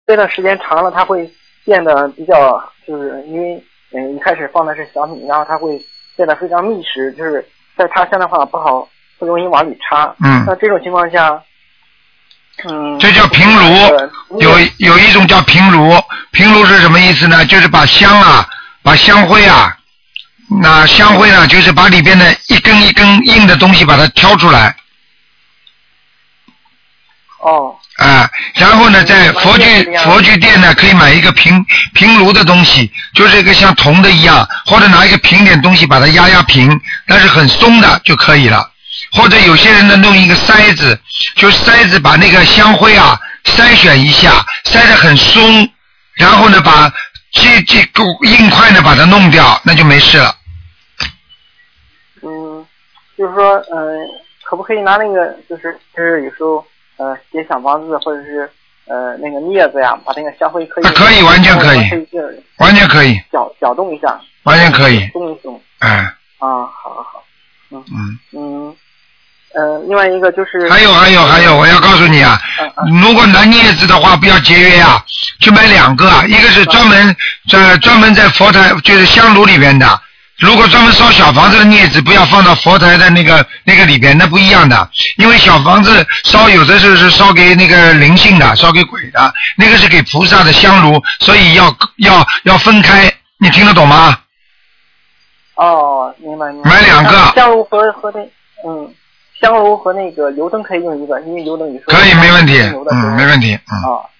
这段时间长了，它会变得比较，就是因为一开始放的是小米，然后它会变得非常密实，就是在插香的话不容易往里插。那这种情况下， 这叫平炉，有一种叫平炉，平炉是什么意思呢？就是把香灰啊，那香灰呢，就是把里边的一根一根硬的东西把它挑出来。然后呢，在佛具店呢，可以买一个平炉的东西，就是一个像铜的一样，或者拿一个平点东西把它压平，但是很松的就可以了。或者有些人呢，弄一个筛子，就是筛子把那个香灰啊筛选一下，筛得很松，然后呢把这硬块呢把它弄掉，那就没事了。 就是说可不可以拿那个就是有时候写小房子或者是那个镊子呀，把那个香灰可以可以，完全可以，完全可以搅动一下， 完全可以松一松。好。另外一个就是还有，我要告诉你啊，如果拿镊子的话，不要节约啊，去买2个啊，一个是专门在佛台就是香炉里边的。如果专门烧小房子的镊子，不要放到佛台的那个里边，那不一样的。因为小房子烧有的是烧给那个灵性的，烧给鬼的，那个是给菩萨的香炉，所以要分开。你听得懂吗？ 明白。 买2个。 香炉和香炉和那个油灯可以用一个，因为油灯有时候可以，没问题，没问题。